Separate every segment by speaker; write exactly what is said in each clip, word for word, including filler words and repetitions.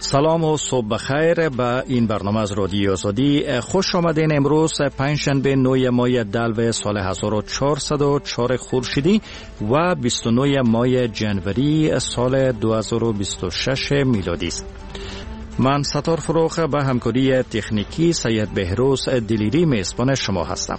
Speaker 1: سلام و صبح بخیر به این برنامه از رادیو آزادی. خوش آمدین. امروز پنجشنبه نه ماه دلو سال هزار و چهارصد و چهار خورشیدی و بیست و نه ماه جنوری سال دو هزار و بیست و شش میلادی است. من ستار فروخ به همکاری تکنیکی سید بهروز دلیری میزبان شما هستم.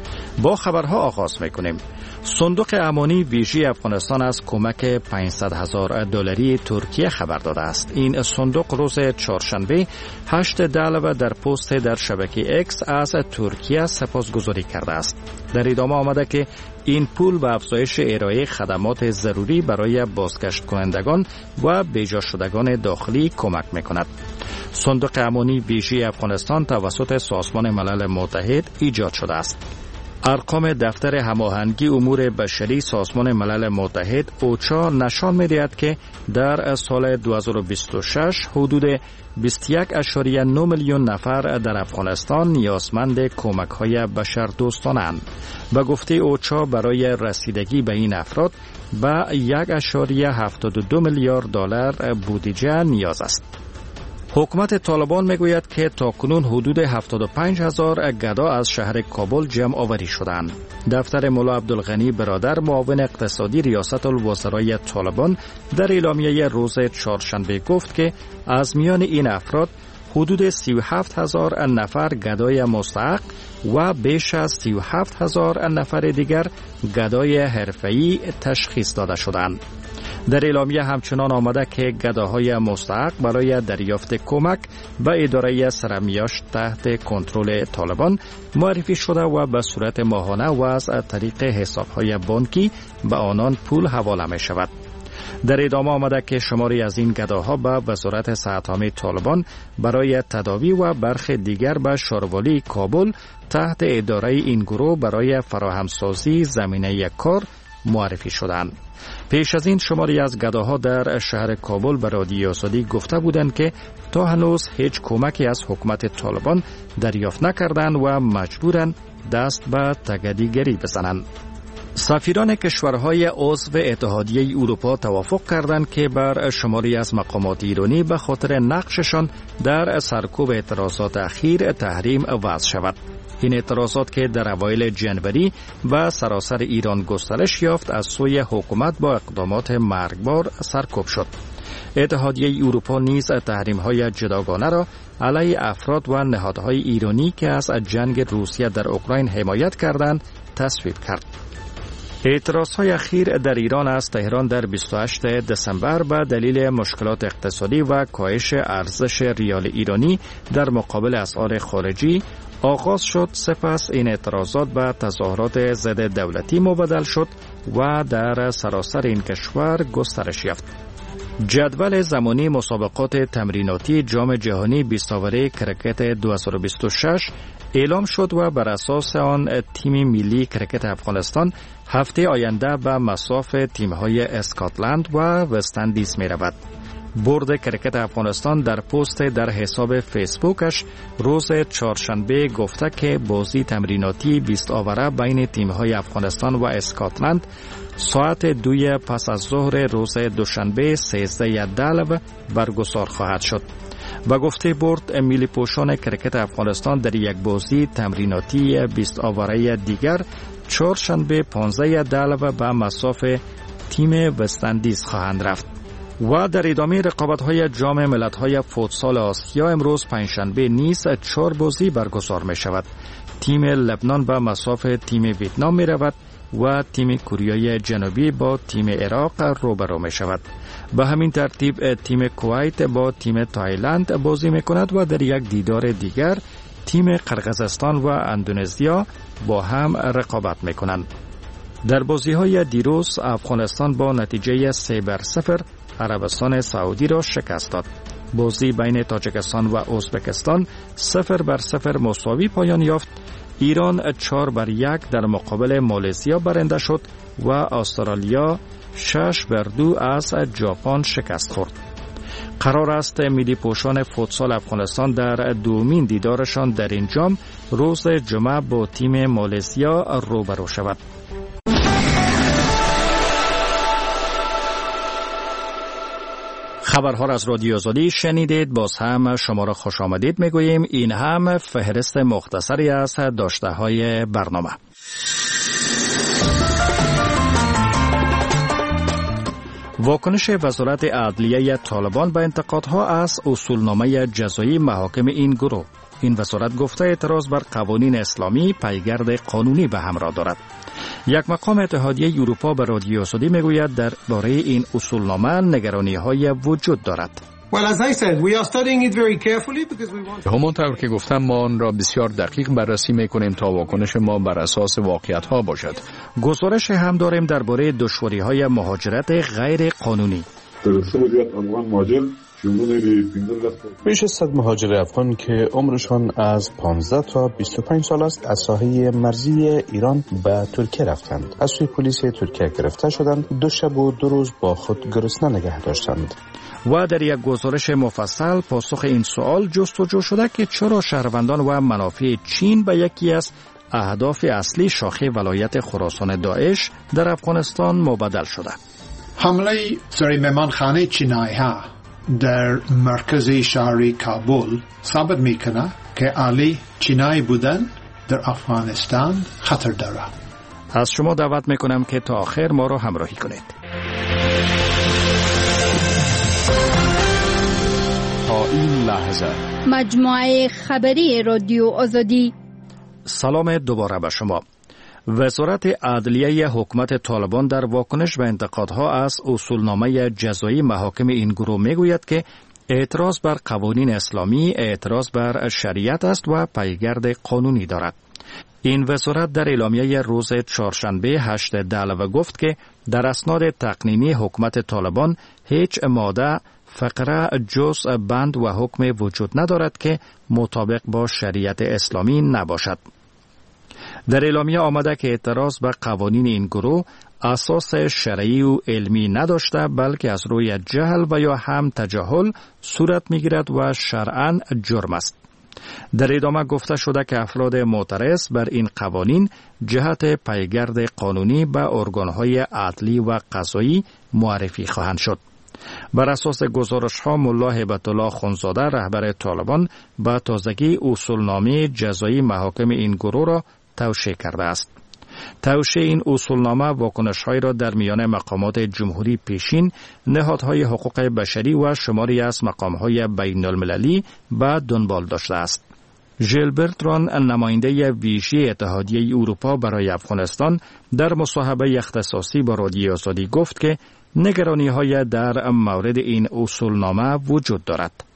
Speaker 1: با خبرها آغاز میکنیم. صندوق امانی ویژه افغانستان از کمک پانصد هزار دلاری ترکیه خبر داده است. این صندوق روز چهارشنبه هشت دلو در پست در شبکه اکس از ترکیه سپاسگزاری کرده است. در ادامه آمده که این پول به افزایش ارائه خدمات ضروری برای بازگشت کنندگان و بیجا شدگان داخلی کمک میکند. صندوق امانی ویژه افغانستان توسط سازمان ملل متحد ایجاد شده است. ارقام دفتر هماهنگی امور بشری سازمان ملل متحد اوچا نشان می‌دهد که در سال دو هزار و بیست و شش حدود بیست و یک ممیز نه میلیون نفر در افغانستان نیازمند کمک‌های بشردوستانه‌اند. به گفته اوچا برای رسیدگی به این افراد به یک ممیز هفتاد و دو میلیارد دلار بودجه نیاز است. حکومت طالبان میگوید که تاکنون حدود هفتاد و پنج هزار گدا از شهر کابل جمع آوری شدند. دفتر مولا عبدالغنی برادر معاون اقتصادی ریاست الوزرای طالبان در اعلامیه روز چهارشنبه گفت که از میان این افراد حدود سی و هفت هزار نفر گدای مستحق و بیش از سی و هفت هزار نفر دیگر گدای حرفه‌ای تشخیص داده شدند. در اعلامیه همچنان آمده که گداهای مستحق برای دریافت کمک به اداره سرمیاشت تحت کنترل طالبان معرفی شده و به صورت ماهانه و از طریق حسابهای بانکی به آنان پول حواله می شود. در ادامه آمده که شماری از این گداها به وزارت صحت‌عامه طالبان برای تداوی و برخی دیگر به شاروالی کابل تحت اداره این گروه برای فراهمسازی زمینه کار معرفی شدند. پیش از این شماری از گداها در شهر کابل به رادیو آزادی گفته بودند که تا هنوز هیچ کمکی از حکومت طالبان دریافت نکردند و مجبورند دست به تگدیگری بزنند. سفیران کشورهای عضو اتحادیه اروپا توافق کردند که بر شماری از مقامات ایرانی به خاطر نقششان در سرکوب اعتراضات اخیر تحریم وضع شود. این اعتراضات که در اوایل جنوری و سراسر ایران گسترش یافت از سوی حکومت با اقدامات مرگبار سرکوب شد. اتحادیه اروپا نیز تحریم‌های جداگانه را علیه افراد و نهادهای ایرانی که از جنگ روسیه در اوکراین حمایت کردند تصویب کرد. اعتراضهای اخیر در ایران از تهران در بیست و هشتم دسامبر به دلیل مشکلات اقتصادی و کاهش ارزش ریال ایرانی در مقابل اسعار خارجی آغاز شد. سپس این اعتراضات به تظاهرات ضد دولتی مبدل شد و در سراسر این کشور گسترش یافت. جدول زمانی مسابقات تمریناتی جام جهانی بیست اوره کرکت دو هزار و بیست و شش اعلام شد و بر اساس آن تیم ملی کرکت افغانستان هفته آینده به مصاف تیم‌های اسکاتلند و وست اندیز می‌رود. بورد کرکت افغانستان در پست در حساب فیسبوکش روز چهارشنبه گفته که بازی تمریناتی بیست اوره بین تیم‌های افغانستان و اسکاتلند ساعت دوی پس از ظهر روز دوشنبه سیزده دلو برگزار خواهد شد. و گفته بورد ملی پوشان کرکت افغانستان در یک بازی تمریناتی بیست اوره دیگر چهارشنبه پانزده دلو به مصاف تیم وست اندیز خواهند رفت. و در ادامه رقابت‌های جام ملت‌های فوتسال آسیا امروز پنجشنبه نیز چهار بازی برگزار می شود. تیم لبنان به مصاف تیم ویتنام می رود و تیم کره جنوبی با تیم عراق روبرو می شود. به همین ترتیب تیم کویت با تیم تایلند بازی می کند و در یک دیدار دیگر تیم قرقیزستان و اندونزیا با هم رقابت می کنند. در بازی‌های دیروز افغانستان با نتیجه سه بر صفر عربستان سعودی را شکست داد. بازی بین تاجیکستان و ازبکستان صفر بر صفر مساوی پایان یافت. ایران چهار بر یک در مقابل مالزیا برنده شد و استرالیا شش بر دو از ژاپن شکست خورد. قرار است ملی پوشان فوتسال افغانستان در دومین دیدارشان در این جام روز جمعه با تیم مالزیا روبرو شود. خبرها را از رادیو آزادی شنیدید. باز هم شما را خوش آمدید میگوییم. این هم فهرست مختصری از داشته های برنامه. واکنش وزارت عدلیه طالبان به انتقادها از اصولنامه جزایی محاکم این گروه. این وزارت گفته اعتراض بر قوانین اسلامی پیگرد قانونی به همراه دارد. یک مقام اتحادیه اروپا به رادیو آزادی میگوید درباره این اصولنامه نگرانی‌های وجود دارد.
Speaker 2: همانطور که گفتم ما آن را بسیار دقیق بررسی میکنیم تا واکنش ما بر اساس واقعیت ها باشد.
Speaker 1: گزارش هم داریم درباره دشواری‌های مهاجرت غیر قانونی.
Speaker 3: بیش از صد مهاجر افغان که عمرشان از پانزده تا بیست و پنج سال است از ساحه مرزی ایران به ترکیه رفتند. از سوی پلیس ترکیه گرفته شدند. دو شب و دو روز با خود گرسنه نگه داشتند.
Speaker 1: و در یک گزارش مفصل پاسخ این سوال جستجو شده که چرا شهروندان و منافع چین به یکی از اهداف اصلی شاخه ولایت خراسان داعش در افغانستان مبدل شده.
Speaker 4: حمله سری مهمانخانه چینایی ها در مرکز شهری کابل ثابت میکنه که اهل چینایی بودن در افغانستان خطر داره.
Speaker 1: از شما دعوت میکنم که تا آخر ما رو همراهی کنید.
Speaker 2: تا این لحظه
Speaker 5: مجموعه خبری رادیو آزادی.
Speaker 1: سلام دوباره به شما. وزارت عدلیه حکومت طالبان در واکنش به انتقادها از اصولنامه جزایی محاکم این گروه میگوید که اعتراض بر قوانین اسلامی اعتراض بر شریعت است و پیگرد قانونی دارد. این وزارت در اعلامیه روز چهارشنبه هشتم دلو گفت که در اسناد تقنینی حکومت طالبان هیچ ماده، فقره، جزء، بند و حکم وجود ندارد که مطابق با شریعت اسلامی نباشد. در اعلامیه آمده که اعتراض به قوانین این گروه اساس شرعی و علمی نداشته بلکه از روی جهل و یا هم تجاهل صورت میگیرد و شرعاً جرم است. در ادامه گفته شده که افراد معترض بر این قوانین جهت پیگرد قانونی به ارگانهای عدلی و قضایی معرفی خواهند شد. بر اساس گزارش ها ملا هیبت الله خونزاده رهبر طالبان به تازگی اصولنامه جزایی محاکم این گروه را توشیح کرده است. توشیح این اصولنامه واکنش‌هایی را در میان مقامات جمهوری پیشین، نهادهای حقوق بشری و شماری از مقام‌های بین‌المللی به دنبال داشته است. ژیلبرت ران، نماینده ویژه اتحادیه اروپا برای افغانستان، در مصاحبه اختصاصی با رادیو آزادی گفت که نگرانی‌های در مورد این اصولنامه وجود دارد.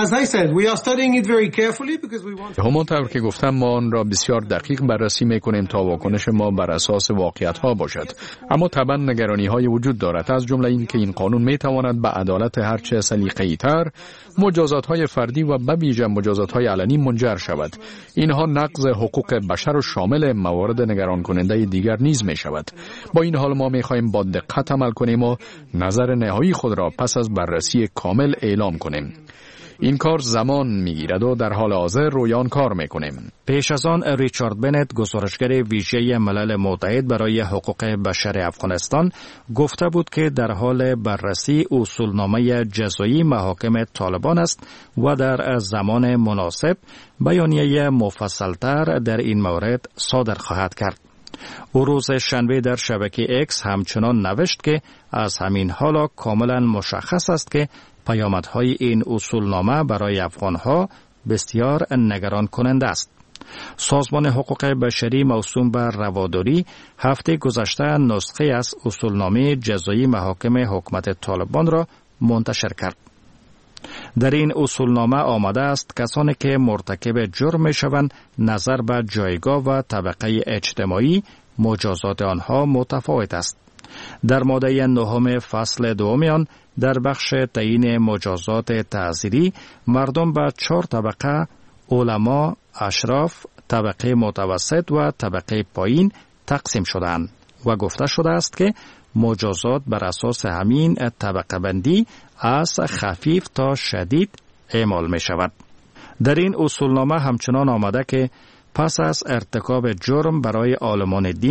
Speaker 2: همانطور که گفتم ما آن را بسیار دقیق بررسی میکنیم تا واکنش ما بر اساس واقعیت ها باشد. اما طبعا نگرانی های وجود دارد، از جمله این که این قانون میتواند به عدالت هرچه سلیقه‌ای تر، مجازات های فردی و به ویژه مجازات های علنی منجر شود. اینها نقض حقوق بشر و شامل موارد نگران کننده دیگر نیز می شود. با این حال ما می خواهیم با دقت عمل کنیم و نظر نهایی خود را پس از بررسی کامل اعلام کنیم. این کار زمان میگیرد و در حال حاضر روی آن کار میکنیم.
Speaker 1: پیش از آن ریچارد بنت، گزارشگر ویژه ملل متحد برای حقوق بشر افغانستان، گفته بود که در حال بررسی اصولنامه جزایی محاکم طالبان است و در زمان مناسب بیانیه مفصلتر در این مورد صادر خواهد کرد. او روز شنبه در شبکه اکس همچنان نوشت که از همین حالا کاملا مشخص است که پیامدهای این اصولنامه برای افغانها بسیار نگران کننده است. سازمان حقوق بشری موسوم بر رواداری هفته گذشته نسخه از اصولنامه جزایی محاکم حکومت طالبان را منتشر کرد. در این اصولنامه آمده است کسانی که مرتکب جرم میشوند نظر به جایگاه و طبقه اجتماعی مجازات آنها متفاوت است. در ماده نهم فصل دوم آن در بخش تعیین مجازات تعزیری مردم به چهار طبقه، علما، اشراف، طبقه متوسط و طبقه پایین تقسیم شدند و گفته شده است که مجازات بر اساس همین طبقه بندی از خفیف تا شدید اعمال می شود. در این اصولنامه همچنان آمده که پس از ارتکاب جرم برای عالمان دین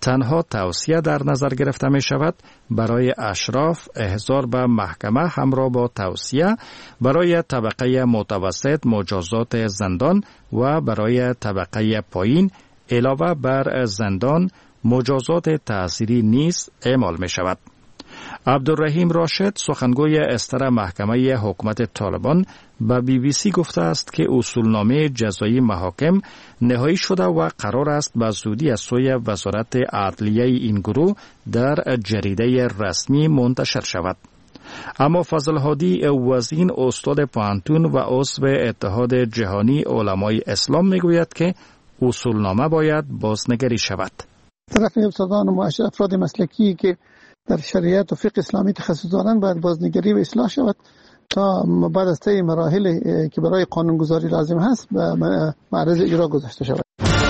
Speaker 1: تنها توصیه در نظر گرفته می شود برای اشراف احضار به محکمه همراه با توصیه، برای طبقه متوسط مجازات زندان و برای طبقه پایین علاوه بر زندان مجازات تعزیری نیز اعمال می شود. عبدالرحیم راشد سخنگوی استر محکمه حکومت طالبان به بی بی سی گفته است که اصولنامه جزایی محاکم نهایی شده و قرار است به زودی از سوی وزارت عدلیه این گروه در جریده رسمی منتشر شود. اما فضل هادی وزین استاد پوهنتون و عضو اتحاد جهانی علمای اسلام میگوید که اصولنامه باید بازنگری شود.
Speaker 6: طرف استادان و افراد مسلکی که در شریعت و فقه اسلامی تخصص دارند باید بازنگری و اصلاح شود تا بعد از طی مراحل که برای قانونگذاری لازم هست به معرض اجرا گذاشته شود.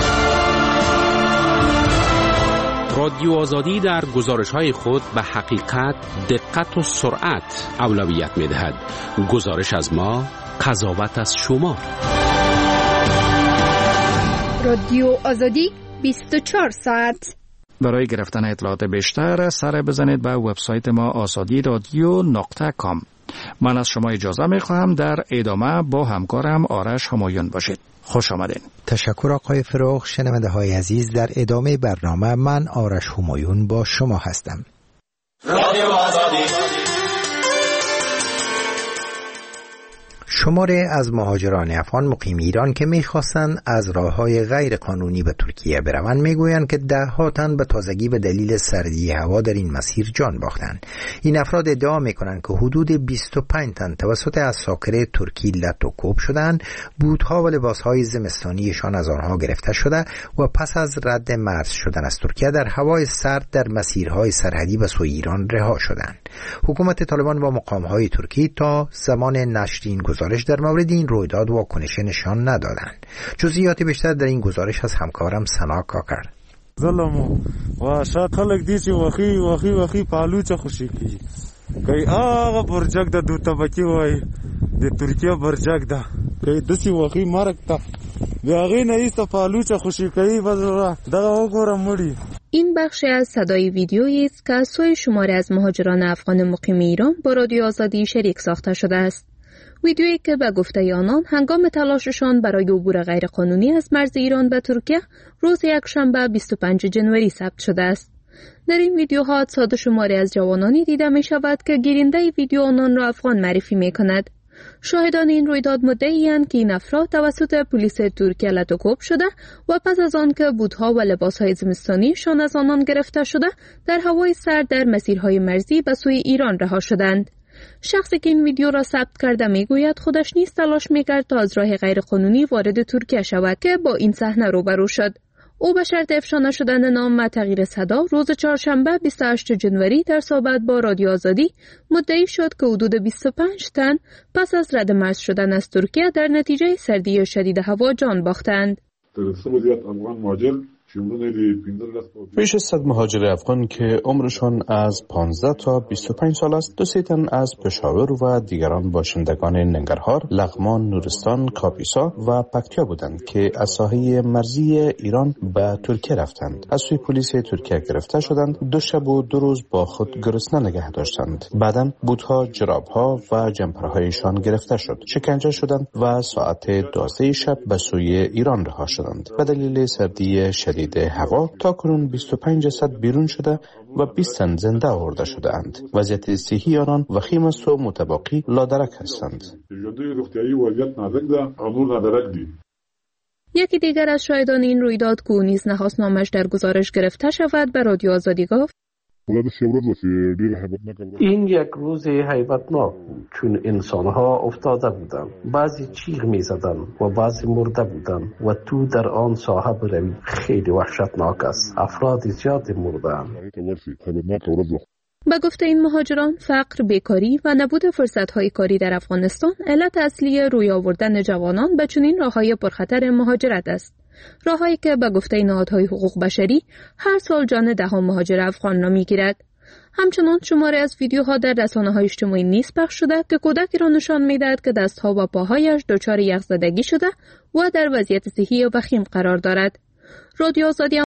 Speaker 7: رادیو آزادی در گزارش‌های خود به حقیقت، دقت و سرعت اولویت می‌دهد. گزارش از ما، قضاوت از شما.
Speaker 5: رادیو آزادی بیست و چهار ساعت.
Speaker 1: برای گرفتن اطلاعات بیشتر سر بزنید به وبسایت ما آزادی رادیو نقطه کام. من از شما اجازه می خواهم در ادامه با همکارم آرش همایون باشید. خوش آمدین.
Speaker 8: تشکر آقای فروغ. شنونده های عزیز، در ادامه برنامه من آرش همایون با شما هستم. رادیو آزادی. شماره از مهاجران افغان مقیم ایران که می‌خواستند از راه‌های غیر قانونی به ترکیه بروند میگویند که ده‌ها تن به تازگی به دلیل سردی هوا در این مسیر جان باختند. این افراد ادعا می‌کنند که حدود بیست و پنج تن توسط عساکر ترکی لط و کوب شدند، بوت‌ها و لباس‌های زمستانیشان از آنها گرفته شده و پس از رد مرز شدن از ترکیه در هوای سرد در مسیرهای سرحدی به سوی ایران رها شدند. حکومت طالبان با مقام‌های ترکی تا زمان نشر این گزارش در مورد این رویداد واکنش نشان ندادند. جزئیات بیشتر در این گزارش از همکارم سنا کاکر.
Speaker 9: ظلمو و شاید خلق دی چې وخی وخی وخی پالو چه خوشی کی کای آغا برجک د دو طبقی وای د ترکیه برجک ده کای دسی وخی مرک تا بیاغی نه ایست پالو چه خوشی کی بزرا دغه وګورم مړی.
Speaker 10: این بخشی از صدای ویدیویی است که از سوی شماره از مهاجران افغان مقیم ایران با رادیو آزادی شریک ساخته شده است. ویدیویی که به گفته آنان هنگام تلاششان برای عبور غیرقانونی از مرز ایران به ترکیه روز یکشنبه بیست و پنجم ژانویه ثبت شده است. در این ویدیوها صد شماری از جوانانی دیده می شود که گیرنده ویدیو آنان را افغان معرفی می کند. شاهدان این رویداد مدعی‌اند که این افراد توسط پلیس ترکیه لط و کوب شده و پس از آن که بوت‌ها و لباس‌های زمستانیشان از آنان گرفته شده در هوای سرد در مسیرهای مرزی به سوی ایران رها شدند. شخصی که این ویدیو را ثبت کرده میگوید خودش نیز تلاش میکرد تا از راه غیرقانونی وارد ترکیه شود که با این صحنه روبرو شد. او به شرط افشا نشدن نام و تغییر صدا روز چهارشنبه بیست و هشتم ژانویه در صحبت با رادیو آزادی مدعی شد که حدود بیست و پنج تن پس از رد مرز شدن از ترکیه در نتیجه سردی شدید هوا جان باختند.
Speaker 3: بیش از صد مهاجر افغان که عمرشان از پانزده تا بیست و پنج سال است، دو سه تن از پشاور و دیگران باشندگان ننگرهار، لغمان، نورستان، کاپیسا و پکتیا بودند که از ساحه مرزی ایران به ترکیه رفتند. از سوی پلیس ترکیه گرفته شدند. دو شب و دو روز با خود گرسنه نگه داشتند. بعداً بوت‌ها، جراب‌ها و جمپرهایشان گرفته شد. شکنجه شدند و ساعت دوازده شب به سوی ایران رها شدند. به دلیل سردی شدید هوا تا کنون بیست و پنج جسد بیرون شده و بیست تن زنده آورده شده اند. وضعیت صحی آنان وخیم است و متباقی لادرک هستند.
Speaker 10: یکی دیگر از شاهدان این رویداد که او نیز نخواست نامش در گزارش گرفته شود به رادیو آزادی گفت:
Speaker 11: این یک روز هیبتناک بود چون انسانها افتاده بودند، بعضی چیغ می زدند و بعضی مرده بودند و تو در آن ساحه بروی خیلی وحشتناک است. افراد زیاد مردند.
Speaker 10: به گفته این مهاجران، فقر، بیکاری و نبود فرصت‌های کاری در افغانستان علت اصلی روی آوردن جوانان به چنین راه‌های پرخطر مهاجرت است. راه‌هایی که به گفته نهادهای حقوق بشری هر سال جان ده‌ها مهاجر افغان را می‌گیرد. همچنان شماره از ویدیوها در رسانه‌های اجتماعی نیز پخش شده که کودکی را نشان می‌دهد که دست‌ها و پاهایش دچار یخزدگی شده و در وضعیت صحی وخیم قرار دارد. رادیو آزادی